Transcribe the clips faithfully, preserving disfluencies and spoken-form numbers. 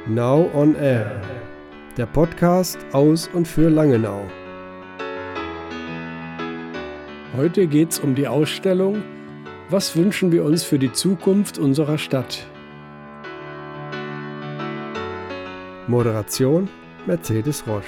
Now on Air, der Podcast aus und für Langenau. Heute geht es um die Ausstellung Was wünschen wir uns für die Zukunft unserer Stadt? Moderation Mercedes Rosch.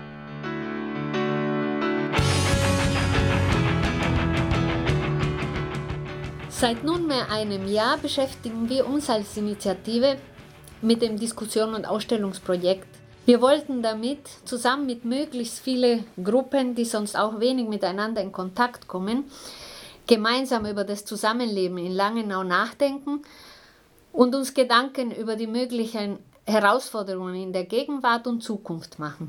Seit nunmehr einem Jahr beschäftigen wir uns als Initiative mit dem Diskussion- und Ausstellungsprojekt. Wir wollten damit zusammen mit möglichst vielen Gruppen, die sonst auch wenig miteinander in Kontakt kommen, gemeinsam über das Zusammenleben in Langenau nachdenken und uns Gedanken über die möglichen Herausforderungen in der Gegenwart und Zukunft machen.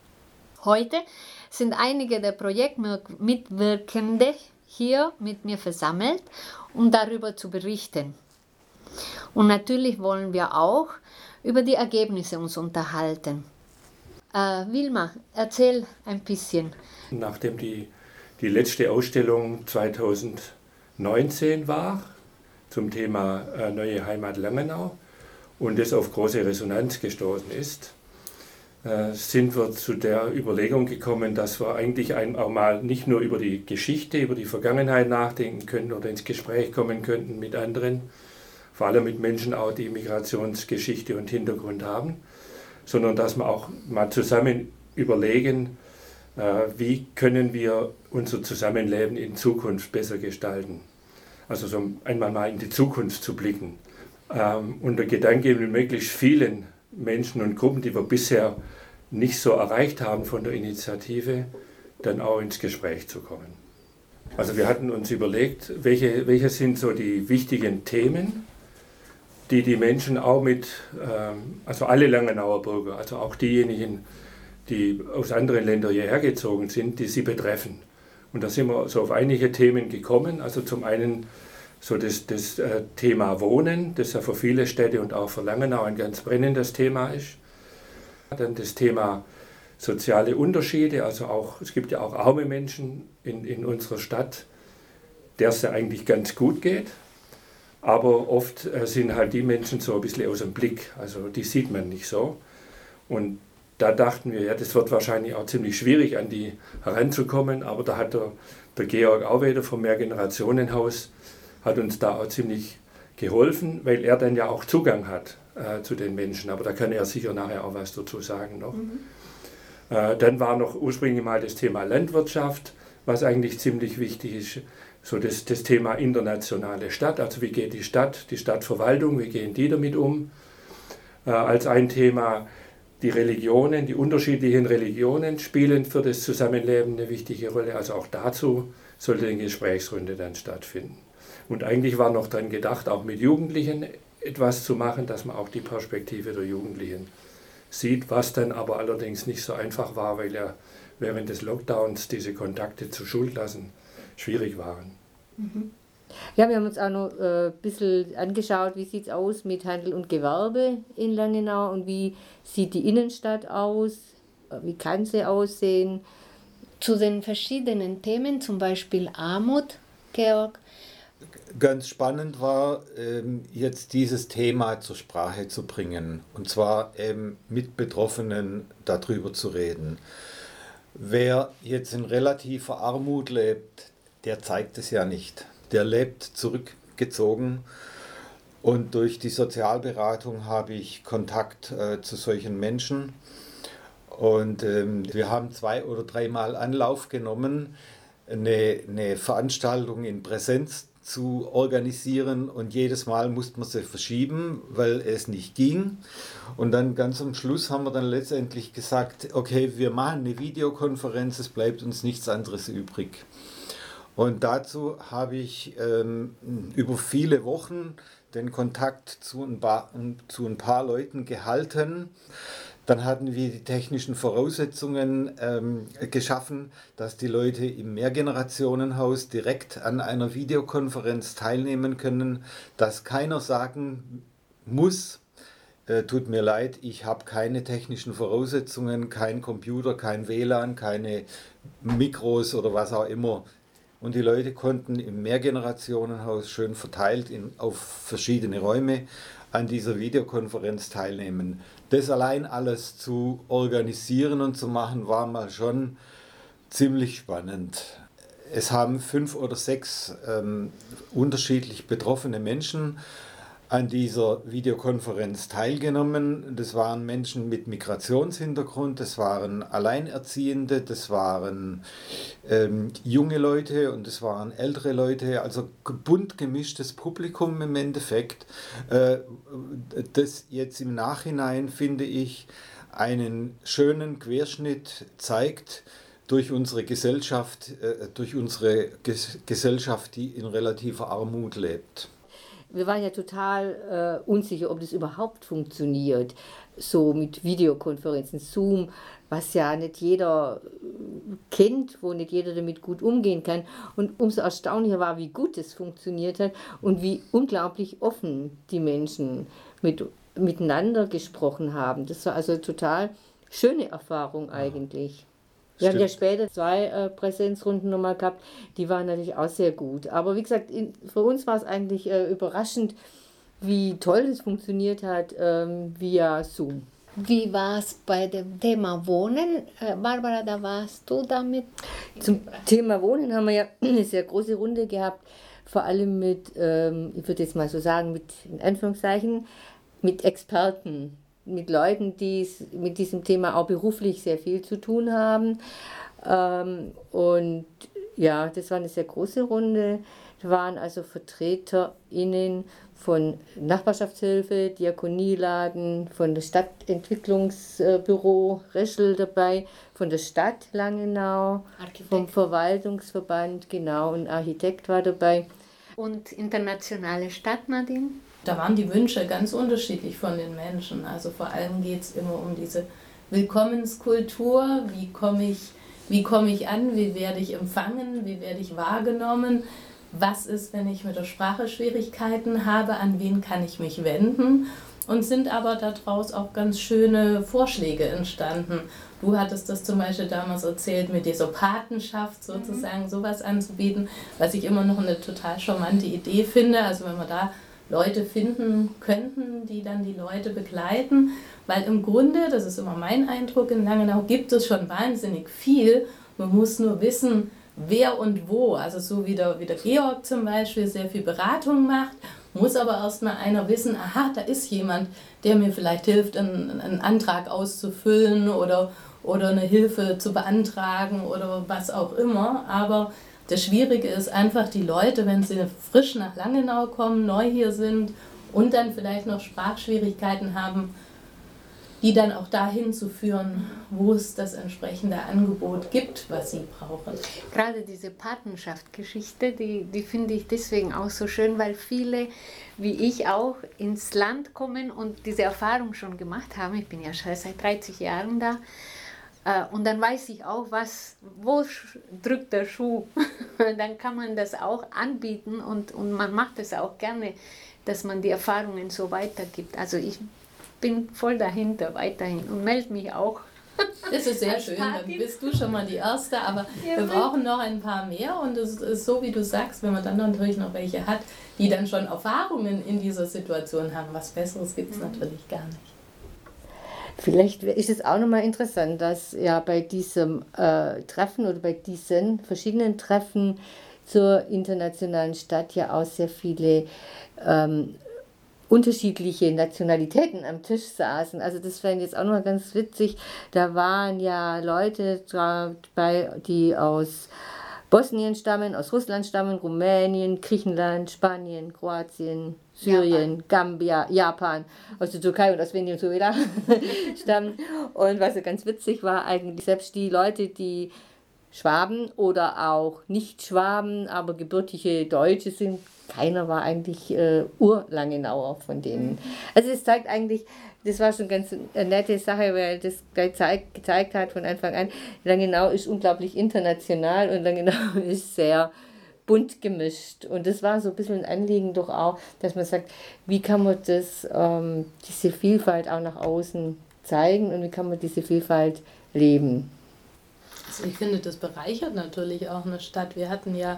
Heute sind einige der Projektmitwirkende hier mit mir versammelt, um darüber zu berichten. Und natürlich wollen wir auch über die Ergebnisse uns unterhalten. Äh, Wilma, erzähl ein bisschen. Nachdem die, die letzte Ausstellung zweitausendneunzehn war zum Thema äh, Neue Heimat Langenau und es auf große Resonanz gestoßen ist, äh, sind wir zu der Überlegung gekommen, dass wir eigentlich ein, auch mal nicht nur über die Geschichte, über die Vergangenheit nachdenken können oder ins Gespräch kommen könnten mit anderen, vor allem mit Menschen auch, die Migrationsgeschichte und Hintergrund haben, sondern dass wir auch mal zusammen überlegen, äh, wie können wir unser Zusammenleben in Zukunft besser gestalten. Also so einmal mal in die Zukunft zu blicken. Ähm, und der Gedanke, mit möglichst vielen Menschen und Gruppen, die wir bisher nicht so erreicht haben von der Initiative, dann auch ins Gespräch zu kommen. Also wir hatten uns überlegt, welche, welche sind so die wichtigen Themen, die die Menschen auch mit, also alle Langenauer Bürger, also auch diejenigen, die aus anderen Ländern hierher gezogen sind, die sie betreffen. Und da sind wir so auf einige Themen gekommen. Also zum einen so das, das Thema Wohnen, das ja für viele Städte und auch für Langenau ein ganz brennendes Thema ist. Dann das Thema soziale Unterschiede, also auch, es gibt ja auch arme Menschen in, in unserer Stadt, der es ja eigentlich ganz gut geht. Aber oft äh, sind halt die Menschen so ein bisschen aus dem Blick, also die sieht man nicht so. Und da dachten wir, ja, das wird wahrscheinlich auch ziemlich schwierig, an die heranzukommen, aber da hat der, der Georg Auweder vom Mehrgenerationenhaus hat uns da auch ziemlich geholfen, weil er dann ja auch Zugang hat äh, zu den Menschen, aber da kann er sicher nachher auch was dazu sagen noch. Mhm. Äh, dann war noch ursprünglich mal das Thema Landwirtschaft, was eigentlich ziemlich wichtig ist. So das, das Thema internationale Stadt, also wie geht die Stadt, die Stadtverwaltung, wie gehen die damit um? Äh, als ein Thema die Religionen, die unterschiedlichen Religionen spielen für das Zusammenleben eine wichtige Rolle. Also auch dazu sollte eine Gesprächsrunde dann stattfinden. Und eigentlich war noch dran gedacht, auch mit Jugendlichen etwas zu machen, dass man auch die Perspektive der Jugendlichen sieht, was dann aber allerdings nicht so einfach war, weil ja während des Lockdowns diese Kontakte zu Schulklassen schwierig waren. Mhm. Ja, wir haben uns auch noch äh, ein bisschen angeschaut, wie sieht es aus mit Handel und Gewerbe in Langenau und wie sieht die Innenstadt aus, wie kann sie aussehen. Zu den verschiedenen Themen, zum Beispiel Armut, Georg. Ganz spannend war, ähm, jetzt dieses Thema zur Sprache zu bringen und zwar ähm, mit Betroffenen darüber zu reden. Wer jetzt in relativer Armut lebt, der zeigt es ja nicht. Der lebt zurückgezogen und durch die Sozialberatung habe ich Kontakt äh, zu solchen Menschen. Und ähm, wir haben zwei oder dreimal Anlauf genommen, eine, eine Veranstaltung in Präsenz zu organisieren und jedes Mal musste man sie verschieben, weil es nicht ging. Und dann ganz am Schluss haben wir dann letztendlich gesagt, okay, wir machen eine Videokonferenz, es bleibt uns nichts anderes übrig. Und dazu habe ich ähm, über viele Wochen den Kontakt zu ein, paar, zu ein paar Leuten gehalten. Dann hatten wir die technischen Voraussetzungen ähm, geschaffen, dass die Leute im Mehrgenerationenhaus direkt an einer Videokonferenz teilnehmen können, dass keiner sagen muss, äh, tut mir leid, ich habe keine technischen Voraussetzungen, kein Computer, kein W L A N, keine Mikros oder was auch immer. Und die Leute konnten im Mehrgenerationenhaus schön verteilt in, auf verschiedene Räume an dieser Videokonferenz teilnehmen. Das allein alles zu organisieren und zu machen, war mal schon ziemlich spannend. Es haben fünf oder sechs ähm, unterschiedlich betroffene Menschen an dieser Videokonferenz teilgenommen. Das waren Menschen mit Migrationshintergrund, das waren Alleinerziehende, das waren ähm, junge Leute und das waren ältere Leute, also bunt gemischtes Publikum im Endeffekt. Äh, das jetzt im Nachhinein, finde ich, einen schönen Querschnitt zeigt durch unsere Gesellschaft, äh, durch unsere Ges- Gesellschaft, die in relativer Armut lebt. Wir waren ja total äh, unsicher, ob das überhaupt funktioniert, so mit Videokonferenzen, Zoom, was ja nicht jeder kennt, wo nicht jeder damit gut umgehen kann. Und umso erstaunlicher war, wie gut es funktioniert hat und wie unglaublich offen die Menschen mit, miteinander gesprochen haben. Das war also eine total schöne Erfahrung eigentlich. Wir haben ja später zwei äh, Präsenzrunden nochmal gehabt, die waren natürlich auch sehr gut. Aber wie gesagt, in, für uns war es eigentlich äh, überraschend, wie toll es funktioniert hat ähm, via Zoom. Wie war es bei dem Thema Wohnen? Äh, Barbara, da warst du damit? Zum Thema Wohnen haben wir ja eine sehr große Runde gehabt, vor allem mit, ähm, ich würde jetzt mal so sagen, mit, in Anführungszeichen, mit Experten. Mit Leuten, die mit diesem Thema auch beruflich sehr viel zu tun haben. Ähm, und ja, das war eine sehr große Runde. Da waren also VertreterInnen von Nachbarschaftshilfe, Diakonieladen, von der Stadtentwicklungsbüro Reschel dabei, von der Stadt Langenau, Architekt. Vom Verwaltungsverband, genau, ein Architekt war dabei. Und internationale Stadt, Nadine? Da waren die Wünsche ganz unterschiedlich von den Menschen. Also vor allem geht es immer um diese Willkommenskultur. Wie komme ich, wie komme ich an? Wie werde ich empfangen? Wie werde ich wahrgenommen? Was ist, wenn ich mit der Sprache Schwierigkeiten habe? An wen kann ich mich wenden? Und sind aber daraus auch ganz schöne Vorschläge entstanden. Du hattest das zum Beispiel damals erzählt, mit dieser Patenschaft sozusagen mhm. sowas anzubieten, was ich immer noch eine total charmante Idee finde. Also wenn man da Leute finden könnten, die dann die Leute begleiten, weil im Grunde, das ist immer mein Eindruck in Langenau, gibt es schon wahnsinnig viel. Man muss nur wissen, wer und wo. Also so wie der, wie der Georg zum Beispiel sehr viel Beratung macht, muss aber erst mal einer wissen, aha, da ist jemand, der mir vielleicht hilft, einen, einen Antrag auszufüllen oder, oder eine Hilfe zu beantragen oder was auch immer. Aber das Schwierige ist einfach, die Leute, wenn sie frisch nach Langenau kommen, neu hier sind und dann vielleicht noch Sprachschwierigkeiten haben, die dann auch dahin zu führen, wo es das entsprechende Angebot gibt, was sie brauchen. Gerade diese Patenschaft-Geschichte, die, die finde ich deswegen auch so schön, weil viele, wie ich auch, ins Land kommen und diese Erfahrung schon gemacht haben. Ich bin ja schon seit dreißig Jahren da. Und dann weiß ich auch, was, wo drückt der Schuh. Dann kann man das auch anbieten und, und man macht es auch gerne, dass man die Erfahrungen so weitergibt. Also ich bin voll dahinter weiterhin und melde mich auch. Das ist sehr schön, dann bist du schon mal die Erste, aber ja, wir brauchen noch ein paar mehr und es ist so, wie du sagst, wenn man dann natürlich noch welche hat, die dann schon Erfahrungen in dieser Situation haben. Was Besseres gibt es mhm. natürlich gar nicht. Vielleicht ist es auch nochmal interessant, dass ja bei diesem äh, Treffen oder bei diesen verschiedenen Treffen zur internationalen Stadt ja auch sehr viele ähm, unterschiedliche Nationalitäten am Tisch saßen. Also das fand ich jetzt auch nochmal ganz witzig. Da waren ja Leute dabei, die aus Bosnien stammen, aus Russland stammen, Rumänien, Griechenland, Spanien, Kroatien, Syrien, Japan. Gambia, Japan, aus der Türkei und aus Venezuela stammen. Und was so ganz witzig war, eigentlich selbst die Leute, die Schwaben oder auch Nicht-Schwaben, aber gebürtige Deutsche sind, keiner war eigentlich äh, Urlangenauer von denen. Also es zeigt eigentlich, das war schon ganz eine nette Sache, weil das gezeigt, gezeigt hat von Anfang an, Langenau ist unglaublich international und Langenau ist sehr bunt gemischt. Und das war so ein bisschen ein Anliegen doch auch, dass man sagt, wie kann man das, ähm, diese Vielfalt auch nach außen zeigen und wie kann man diese Vielfalt leben. Also ich finde, das bereichert natürlich auch eine Stadt. Wir hatten ja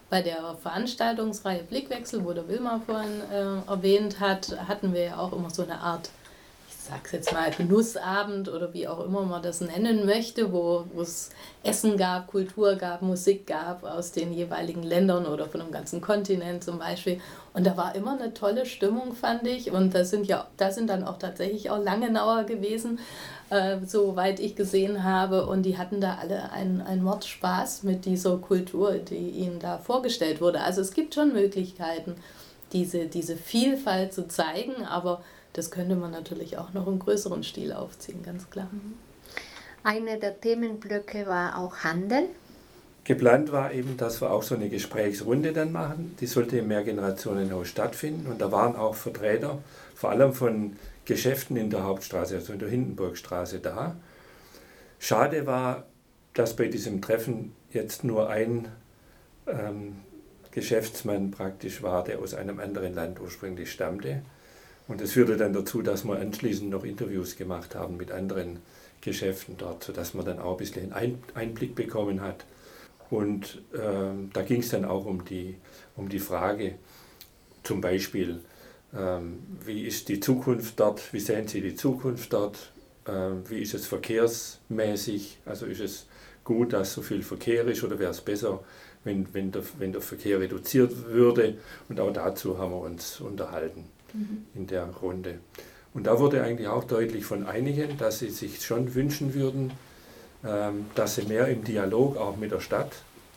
Bei der Veranstaltungsreihe Blickwechsel, wo der Wilmar vorhin äh, erwähnt hat, hatten wir ja auch immer so eine Art, ich sag's jetzt mal, Genussabend oder wie auch immer man das nennen möchte, wo es Essen gab, Kultur gab, Musik gab aus den jeweiligen Ländern oder von einem ganzen Kontinent zum Beispiel. Und da war immer eine tolle Stimmung, fand ich. Und da sind ja, da sind dann auch tatsächlich auch Langenauer gewesen, äh, soweit ich gesehen habe. Und die hatten da alle einen, einen Mordspaß mit dieser Kultur, die ihnen da vorgestellt wurde. Also es gibt schon Möglichkeiten, diese, diese Vielfalt zu zeigen, aber das könnte man natürlich auch noch im größeren Stil aufziehen, ganz klar. Einer der Themenblöcke war auch Handel. Geplant war eben, dass wir auch so eine Gesprächsrunde dann machen. Die sollte im Mehrgenerationenhaus stattfinden. Und da waren auch Vertreter, vor allem von Geschäften in der Hauptstraße, also in der Hindenburgstraße da. Schade war, dass bei diesem Treffen jetzt nur ein ähm, Geschäftsmann praktisch war, der aus einem anderen Land ursprünglich stammte. Und das führte dann dazu, dass wir anschließend noch Interviews gemacht haben mit anderen Geschäften dort, sodass man dann auch ein bisschen einen Einblick bekommen hat. Und äh, da ging es dann auch um die, um die Frage, zum Beispiel, ähm, wie ist die Zukunft dort, wie sehen Sie die Zukunft dort, ähm, wie ist es verkehrsmäßig, also ist es gut, dass so viel Verkehr ist oder wäre es besser, wenn, wenn, der, wenn der Verkehr reduziert würde. Und auch dazu haben wir uns unterhalten mhm. in der Runde. Und da wurde eigentlich auch deutlich von einigen, dass sie sich schon wünschen würden, ähm, dass sie mehr im Dialog auch mit der Stadt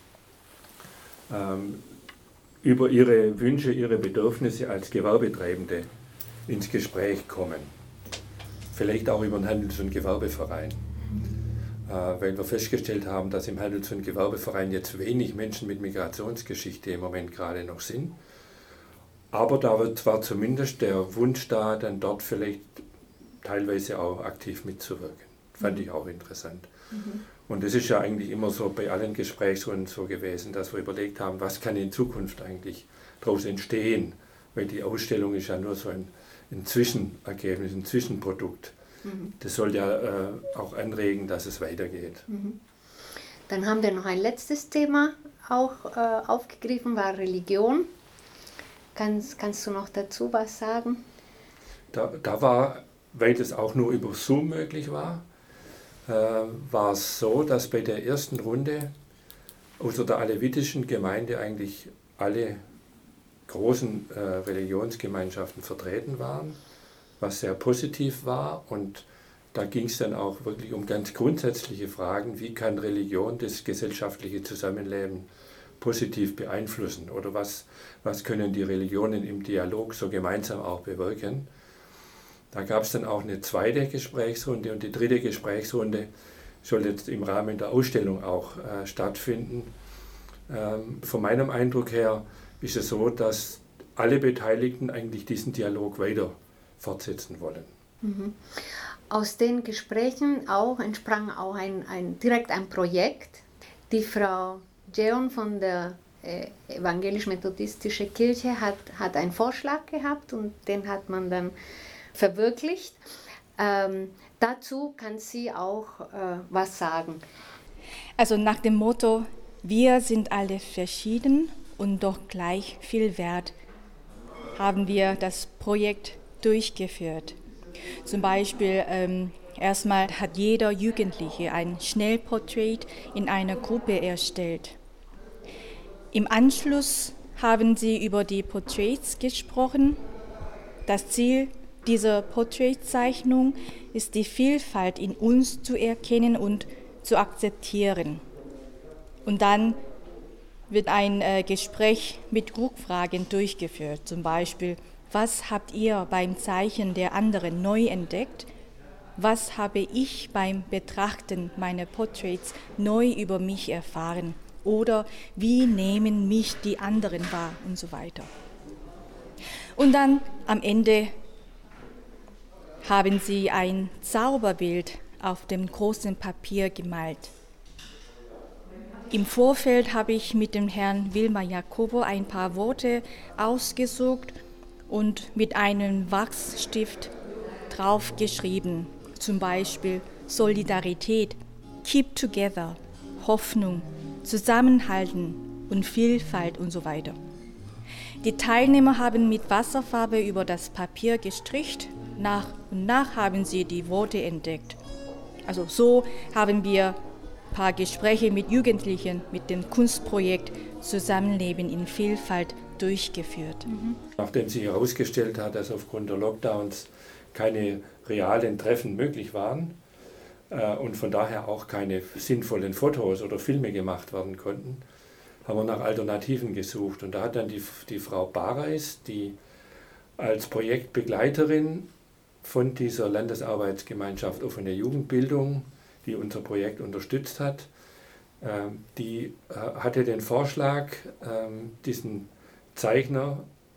ähm, über ihre Wünsche, ihre Bedürfnisse als Gewerbetreibende ins Gespräch kommen. Vielleicht auch über einen Handels- und Gewerbeverein. Äh, weil wir festgestellt haben, dass im Handels- und Gewerbeverein jetzt wenig Menschen mit Migrationsgeschichte im Moment gerade noch sind. Aber da war zumindest der Wunsch da, dann dort vielleicht teilweise auch aktiv mitzuwirken. Fand ich auch interessant. Mhm. Und das ist ja eigentlich immer so bei allen Gesprächsrunden so gewesen, dass wir überlegt haben, was kann in Zukunft eigentlich daraus entstehen. Weil die Ausstellung ist ja nur so ein, ein Zwischenergebnis, ein Zwischenprodukt. Mhm. Das soll ja äh, auch anregen, dass es weitergeht. Mhm. Dann haben wir noch ein letztes Thema auch äh, aufgegriffen, war Religion. Kannst, kannst du noch dazu was sagen? Da, da war, weil das auch nur über Zoom möglich war, äh, war es so, dass bei der ersten Runde außer der alevitischen Gemeinde eigentlich alle großen äh, Religionsgemeinschaften vertreten waren, was sehr positiv war. Und da ging es dann auch wirklich um ganz grundsätzliche Fragen, wie kann Religion das gesellschaftliche Zusammenleben positiv beeinflussen oder was, was können die Religionen im Dialog so gemeinsam auch bewirken. Da gab es dann auch eine zweite Gesprächsrunde und die dritte Gesprächsrunde soll jetzt im Rahmen der Ausstellung auch äh, stattfinden. Ähm, von meinem Eindruck her ist es so, dass alle Beteiligten eigentlich diesen Dialog weiter fortsetzen wollen. Mhm. Aus den Gesprächen auch entsprang auch ein, ein, direkt ein Projekt. Die Frau Jeon von der äh, evangelisch-methodistischen Kirche hat, hat einen Vorschlag gehabt und den hat man dann verwirklicht. Ähm, dazu kann sie auch äh, was sagen. Also nach dem Motto, wir sind alle verschieden und doch gleich viel wert, haben wir das Projekt durchgeführt. Zum Beispiel ähm, erstmal hat jeder Jugendliche ein Schnellporträt in einer Gruppe erstellt. Im Anschluss haben sie über die Porträts gesprochen. Das Ziel dieser Porträtzeichnung ist, die Vielfalt in uns zu erkennen und zu akzeptieren. Und dann wird ein äh, Gespräch mit Rückfragen durchgeführt. Zum Beispiel, was habt ihr beim Zeichen der anderen neu entdeckt? Was habe ich beim Betrachten meiner Porträts neu über mich erfahren? Oder wie nehmen mich die anderen wahr und so weiter. Und dann am Ende haben sie ein Zauberbild auf dem großen Papier gemalt. Im Vorfeld habe ich mit dem Herrn Wilmar Jacobo ein paar Worte ausgesucht und mit einem Wachsstift draufgeschrieben. Zum Beispiel Solidarität, Keep Together, Hoffnung, Zusammenhalten, und Vielfalt und so weiter. Die Teilnehmer haben mit Wasserfarbe über das Papier gestrichen. Nach und nach haben sie die Worte entdeckt. Also so haben wir ein paar Gespräche mit Jugendlichen mit dem Kunstprojekt Zusammenleben in Vielfalt durchgeführt. Mhm. Nachdem sich herausgestellt hat, dass aufgrund der Lockdowns keine realen Treffen möglich waren äh, und von daher auch keine sinnvollen Fotos oder Filme gemacht werden konnten, haben wir nach Alternativen gesucht. Und da hat dann die, die Frau Bareis, die als Projektbegleiterin von dieser Landesarbeitsgemeinschaft Offene Jugendbildung, die unser Projekt unterstützt hat, äh, die äh, hatte den Vorschlag, äh, diesen Zeichner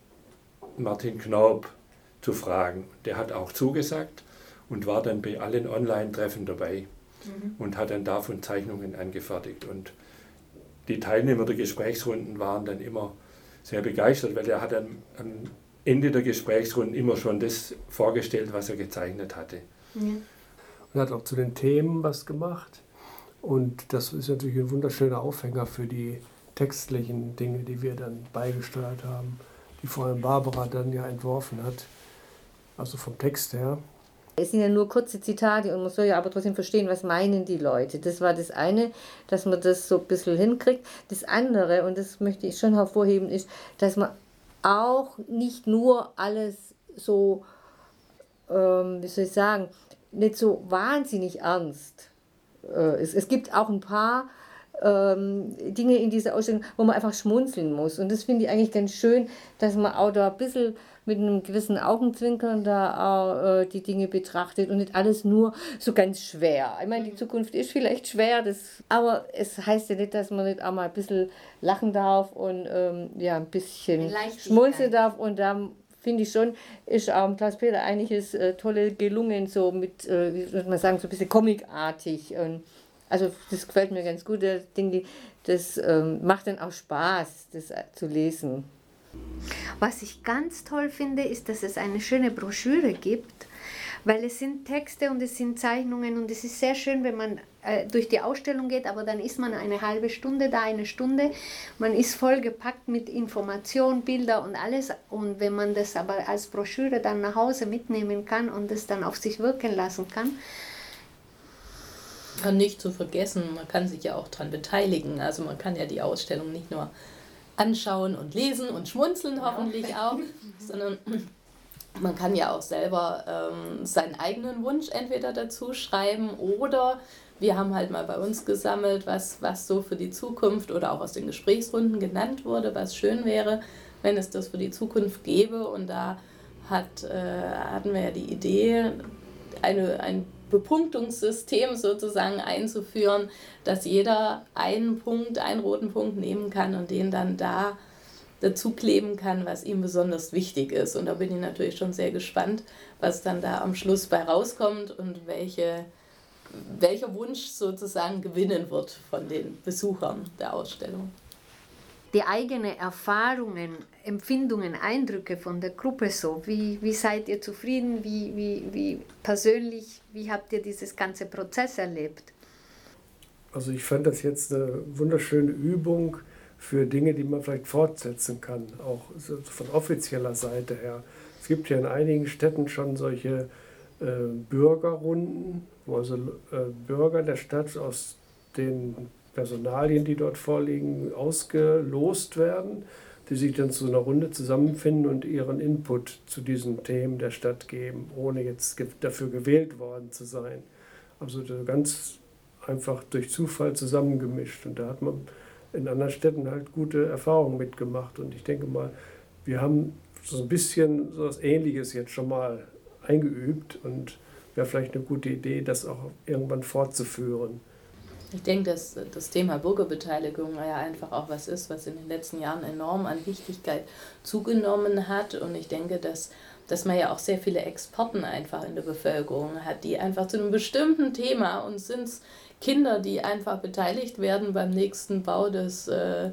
Martin Knorb zu fragen. Der hat auch zugesagt und war dann bei allen Online-Treffen dabei mhm. und hat dann davon Zeichnungen angefertigt. Und die Teilnehmer der Gesprächsrunden waren dann immer sehr begeistert, weil er hat am, am Ende der Gesprächsrunden immer schon das vorgestellt, was er gezeichnet hatte. Ja. Und hat auch zu den Themen was gemacht. Und das ist natürlich ein wunderschöner Aufhänger für die textlichen Dinge, die wir dann beigesteuert haben, die vor allem Barbara dann ja entworfen hat, also vom Text her. Es sind ja nur kurze Zitate und man soll ja aber trotzdem verstehen, was meinen die Leute. Das war das eine, dass man das so ein bisschen hinkriegt. Das andere, und das möchte ich schon hervorheben, ist, dass man auch nicht nur alles so, ähm, wie soll ich sagen, nicht so wahnsinnig ernst. Äh, es, es gibt auch ein paar ähm, Dinge in dieser Ausstellung, wo man einfach schmunzeln muss. Und das finde ich eigentlich ganz schön, dass man auch da ein bisschen mit einem gewissen Augenzwinkern da auch äh, die Dinge betrachtet und nicht alles nur so ganz schwer. Ich meine, die Zukunft ist vielleicht schwer, das, aber es heißt ja nicht, dass man nicht auch mal ein bisschen lachen darf und ähm, ja, ein bisschen schmunzeln darf. Und da finde ich schon, ist auch Klaus-Peter einiges äh, tolle gelungen, so mit, äh, wie soll man sagen, so ein bisschen comicartig. Und also das gefällt mir ganz gut. Ich denke, das ähm, macht dann auch Spaß, das zu lesen. Was ich ganz toll finde, ist, dass es eine schöne Broschüre gibt, weil es sind Texte und es sind Zeichnungen und es ist sehr schön, wenn man äh, durch die Ausstellung geht, aber dann ist man eine halbe Stunde da, eine Stunde. Man ist vollgepackt mit Information, Bilder und alles, und wenn man das aber als Broschüre dann nach Hause mitnehmen kann und es dann auf sich wirken lassen kann. Und nicht zu vergessen, man kann sich ja auch daran beteiligen, also man kann ja die Ausstellung nicht nur anschauen und lesen und schmunzeln hoffentlich auch, sondern man kann ja auch selber ähm, seinen eigenen Wunsch entweder dazu schreiben oder wir haben halt mal bei uns gesammelt, was, was so für die Zukunft oder auch aus den Gesprächsrunden genannt wurde, was schön wäre, wenn es das für die Zukunft gäbe, und da hat, äh, hatten wir ja die Idee, eine, ein Bepunktungssystem sozusagen einzuführen, dass jeder einen Punkt, einen roten Punkt nehmen kann und den dann da dazu kleben kann, was ihm besonders wichtig ist. Und da bin ich natürlich schon sehr gespannt, was dann da am Schluss bei rauskommt und welche, welcher Wunsch sozusagen gewinnen wird von den Besuchern der Ausstellung. Die eigenen Erfahrungen, Empfindungen, Eindrücke von der Gruppe so, wie, wie seid ihr zufrieden, wie, wie, wie persönlich, wie habt ihr dieses ganze Prozess erlebt? Also ich fand das jetzt eine wunderschöne Übung für Dinge, die man vielleicht fortsetzen kann, auch von offizieller Seite her. Es gibt ja in einigen Städten schon solche äh, Bürgerrunden, wo also äh, Bürger der Stadt aus den Personalien, die dort vorliegen, ausgelost werden, die sich dann zu einer Runde zusammenfinden und ihren Input zu diesen Themen der Stadt geben, ohne jetzt dafür gewählt worden zu sein. Also ganz einfach durch Zufall zusammengemischt. Und da hat man in anderen Städten halt gute Erfahrungen mitgemacht. Und ich denke mal, wir haben so ein bisschen so was Ähnliches jetzt schon mal eingeübt und wäre vielleicht eine gute Idee, das auch irgendwann fortzuführen. Ich denke, dass das Thema Bürgerbeteiligung ja einfach auch was ist, was in den letzten Jahren enorm an Wichtigkeit zugenommen hat. Und ich denke, dass, dass man ja auch sehr viele Experten einfach in der Bevölkerung hat, die einfach zu einem bestimmten Thema, und sind es Kinder, die einfach beteiligt werden beim nächsten Bau des äh,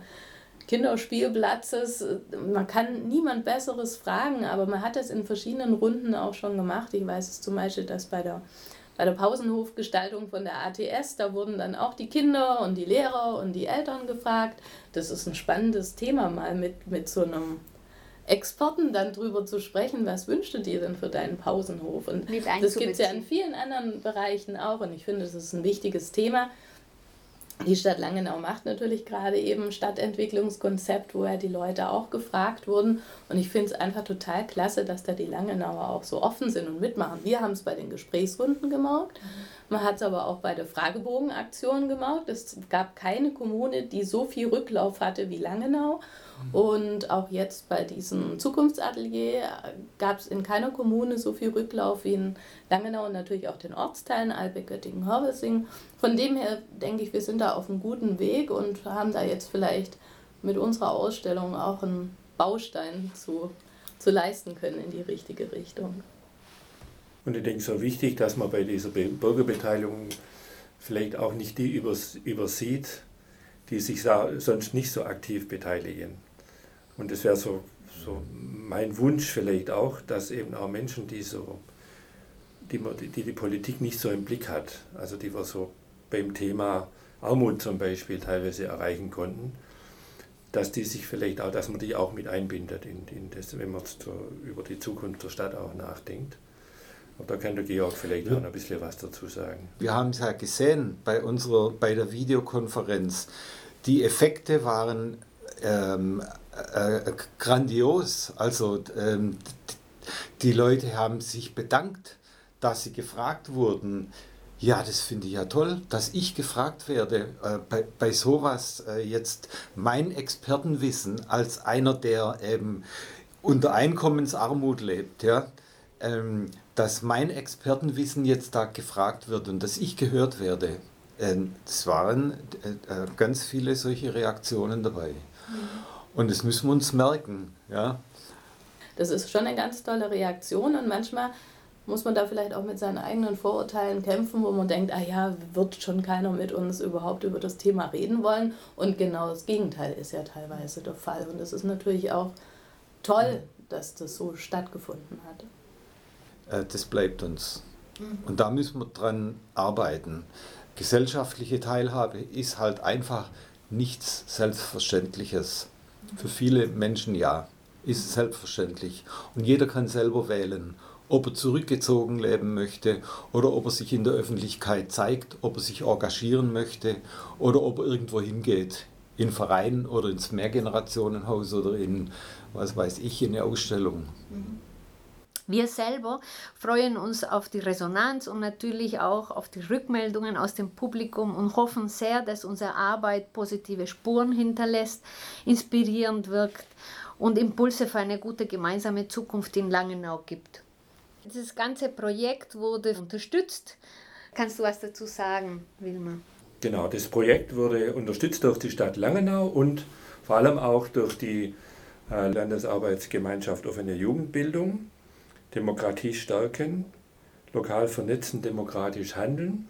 Kinderspielplatzes. Man kann niemand Besseres fragen, aber man hat das in verschiedenen Runden auch schon gemacht. Ich weiß es zum Beispiel, dass bei der bei der Pausenhofgestaltung von der A T S, da wurden dann auch die Kinder und die Lehrer und die Eltern gefragt. Das ist ein spannendes Thema, mal mit, mit so einem Experten dann drüber zu sprechen, was wünschst du dir denn für deinen Pausenhof? Und das gibt es ja in vielen anderen Bereichen auch und ich finde, das ist ein wichtiges Thema. Die Stadt Langenau macht natürlich gerade eben ein Stadtentwicklungskonzept, wo ja die Leute auch gefragt wurden. Und ich finde es einfach total klasse, dass da die Langenauer auch so offen sind und mitmachen. Wir haben es bei den Gesprächsrunden gemerkt. Man hat es aber auch bei der Fragebogenaktion gemerkt. Es gab keine Kommune, die so viel Rücklauf hatte wie Langenau. Und auch jetzt bei diesem Zukunftsatelier gab es in keiner Kommune so viel Rücklauf wie in Langenau und natürlich auch den Ortsteilen Albeck, Göttingen, Hörwesing. Von dem her denke ich, wir sind da auf einem guten Weg und haben da jetzt vielleicht mit unserer Ausstellung auch einen Baustein zu, zu leisten können in die richtige Richtung. Und ich denke, so wichtig, dass man bei dieser Bürgerbeteiligung vielleicht auch nicht die übers, übersieht, die sich sonst nicht so aktiv beteiligen. Und das wäre so, so mein Wunsch vielleicht auch, dass eben auch Menschen, die, so, die, die die Politik nicht so im Blick hat, also die wir so beim Thema Armut zum Beispiel teilweise erreichen konnten, dass die sich vielleicht auch, dass man die auch mit einbindet, in, in das, wenn man so über die Zukunft der Stadt auch nachdenkt. Aber da kann der Georg vielleicht ja. auch noch ein bisschen was dazu sagen. Wir haben es ja gesehen bei unserer, bei der Videokonferenz. Die Effekte waren ähm, äh, grandios. Also ähm, die Leute haben sich bedankt, dass sie gefragt wurden. Ja, das finde ich ja toll, dass ich gefragt werde, äh, bei, bei sowas äh, jetzt mein Expertenwissen als einer, der ähm, unter Einkommensarmut lebt, ja, ähm, dass mein Expertenwissen jetzt da gefragt wird und dass ich gehört werde. Ähm, es waren äh, ganz viele solche Reaktionen dabei. Mhm. Und das müssen wir uns merken. Ja. Das ist schon eine ganz tolle Reaktion und manchmal muss man da vielleicht auch mit seinen eigenen Vorurteilen kämpfen, wo man denkt, ah ja, wird schon keiner mit uns überhaupt über das Thema reden wollen. Und genau das Gegenteil ist ja teilweise der Fall. Und es ist natürlich auch toll, dass das so stattgefunden hat. Das bleibt uns. Und da müssen wir dran arbeiten. Gesellschaftliche Teilhabe ist halt einfach nichts Selbstverständliches. Für viele Menschen ja, ist selbstverständlich. Und jeder kann selber wählen, ob er zurückgezogen leben möchte oder ob er sich in der Öffentlichkeit zeigt, ob er sich engagieren möchte oder ob er irgendwo hingeht, in einen Verein oder ins Mehrgenerationenhaus oder in, was weiß ich, in eine Ausstellung. Wir selber freuen uns auf die Resonanz und natürlich auch auf die Rückmeldungen aus dem Publikum und hoffen sehr, dass unsere Arbeit positive Spuren hinterlässt, inspirierend wirkt und Impulse für eine gute gemeinsame Zukunft in Langenau gibt. Dieses ganze Projekt wurde unterstützt. Kannst du was dazu sagen, Wilma? Genau, das Projekt wurde unterstützt durch die Stadt Langenau und vor allem auch durch die äh, Landesarbeitsgemeinschaft Offene Jugendbildung, Demokratie stärken, lokal vernetzen, demokratisch handeln,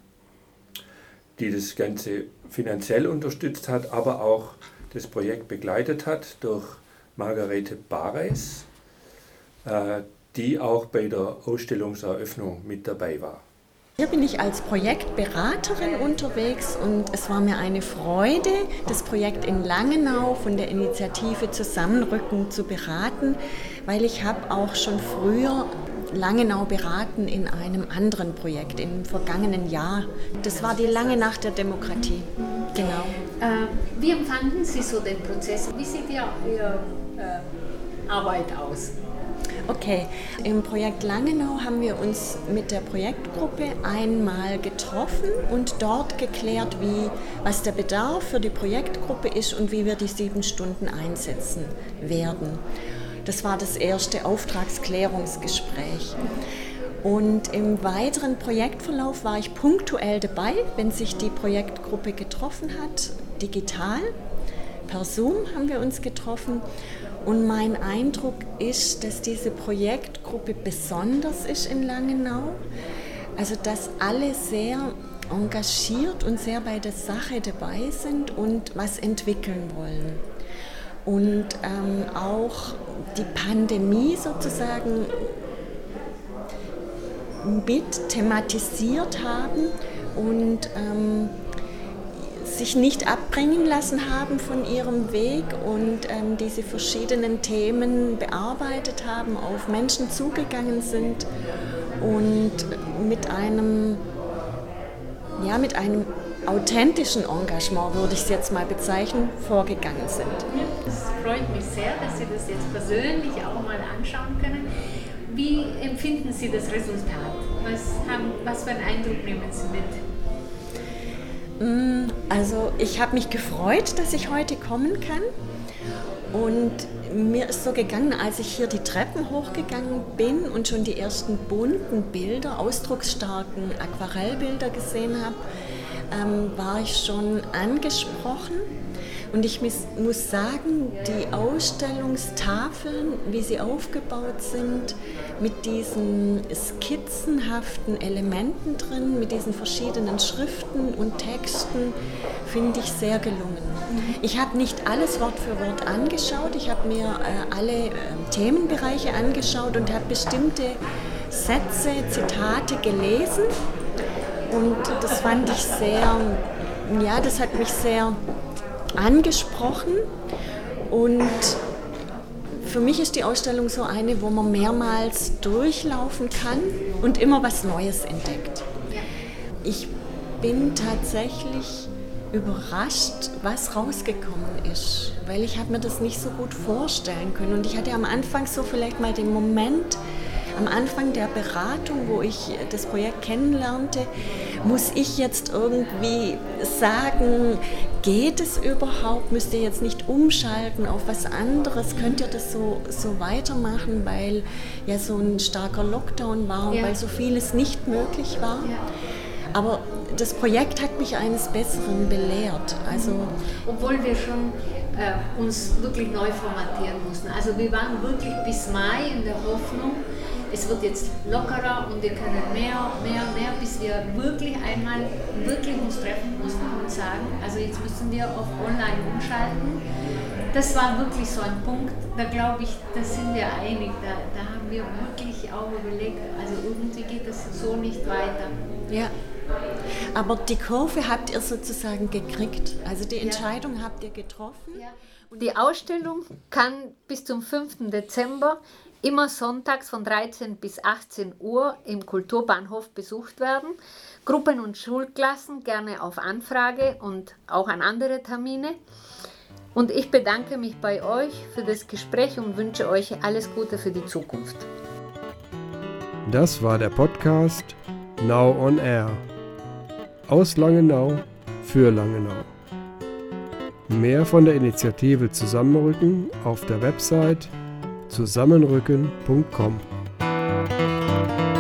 die das Ganze finanziell unterstützt hat, aber auch das Projekt begleitet hat durch Margarete Bareis, äh, die auch bei der Ausstellungseröffnung mit dabei war. Hier bin ich als Projektberaterin unterwegs und es war mir eine Freude, das Projekt in Langenau von der Initiative Zusammenrücken zu beraten, weil ich habe auch schon früher Langenau beraten in einem anderen Projekt im vergangenen Jahr. Das war die Lange Nacht der Demokratie. Genau. Äh, wie empfanden Sie so den Prozess? Wie sieht Ihre, Ihre äh, Arbeit aus? Okay, im Projekt Langenau haben wir uns mit der Projektgruppe einmal getroffen und dort geklärt, wie, was der Bedarf für die Projektgruppe ist und wie wir die sieben Stunden einsetzen werden. Das war das erste Auftragsklärungsgespräch. Und im weiteren Projektverlauf war ich punktuell dabei, wenn sich die Projektgruppe getroffen hat, digital. Per Zoom haben wir uns getroffen. Und mein Eindruck ist, dass diese Projektgruppe besonders ist in Langenau. Also dass alle sehr engagiert und sehr bei der Sache dabei sind und was entwickeln wollen. Und ähm, auch die Pandemie sozusagen mit thematisiert haben und ähm, sich nicht abbringen lassen haben von ihrem Weg und ähm, diese verschiedenen Themen bearbeitet haben, auf Menschen zugegangen sind und mit einem, ja, mit einem authentischen Engagement, würde ich es jetzt mal bezeichnen, vorgegangen sind. Es freut mich sehr, dass Sie das jetzt persönlich auch mal anschauen können. Wie empfinden Sie das Resultat? Was, haben, was für einen Eindruck nehmen Sie mit? Also ich habe mich gefreut, dass ich heute kommen kann und mir ist so gegangen, als ich hier die Treppen hochgegangen bin und schon die ersten bunten Bilder, ausdrucksstarken Aquarellbilder gesehen habe, ähm, war ich schon angesprochen. Und ich muss sagen, die Ausstellungstafeln, wie sie aufgebaut sind, mit diesen skizzenhaften Elementen drin, mit diesen verschiedenen Schriften und Texten, finde ich sehr gelungen. Ich habe nicht alles Wort für Wort angeschaut, ich habe mir äh, alle äh, Themenbereiche angeschaut und habe bestimmte Sätze, Zitate gelesen. Und das fand ich sehr, ja, das hat mich sehr angesprochen und für mich ist die Ausstellung so eine, wo man mehrmals durchlaufen kann und immer was Neues entdeckt. Ich bin tatsächlich überrascht, was rausgekommen ist, weil ich habe mir das nicht so gut vorstellen können und ich hatte am Anfang so vielleicht mal den Moment, am Anfang der Beratung, wo ich das Projekt kennenlernte, muss ich jetzt irgendwie sagen, geht es überhaupt? Müsst ihr jetzt nicht umschalten auf was anderes? Könnt ihr das so, so weitermachen, weil ja so ein starker Lockdown war und ja. weil so vieles nicht möglich war? Ja. Aber das Projekt hat mich eines Besseren belehrt. Also, obwohl wir schon äh, uns wirklich neu formatieren mussten. Also wir waren wirklich bis Mai in der Hoffnung, es wird jetzt lockerer und wir können mehr, mehr, mehr, bis wir wirklich einmal wirklich uns treffen mussten und sagen, also jetzt müssen wir auf online umschalten. Das war wirklich so ein Punkt, da glaube ich, da sind wir einig, da, da haben wir wirklich auch überlegt, also irgendwie geht das so nicht weiter. Ja, aber die Kurve habt ihr sozusagen gekriegt, also die Entscheidung ja. habt ihr getroffen. Ja. Die Ausstellung kann bis zum fünften Dezember immer sonntags von dreizehn bis achtzehn Uhr im Kulturbahnhof besucht werden. Gruppen und Schulklassen gerne auf Anfrage und auch an andere Termine. Und ich bedanke mich bei euch für das Gespräch und wünsche euch alles Gute für die Zukunft. Das war der Podcast Now on Air. Aus Langenau für Langenau. Mehr von der Initiative Zusammenrücken auf der Website zusammenrücken punkt com.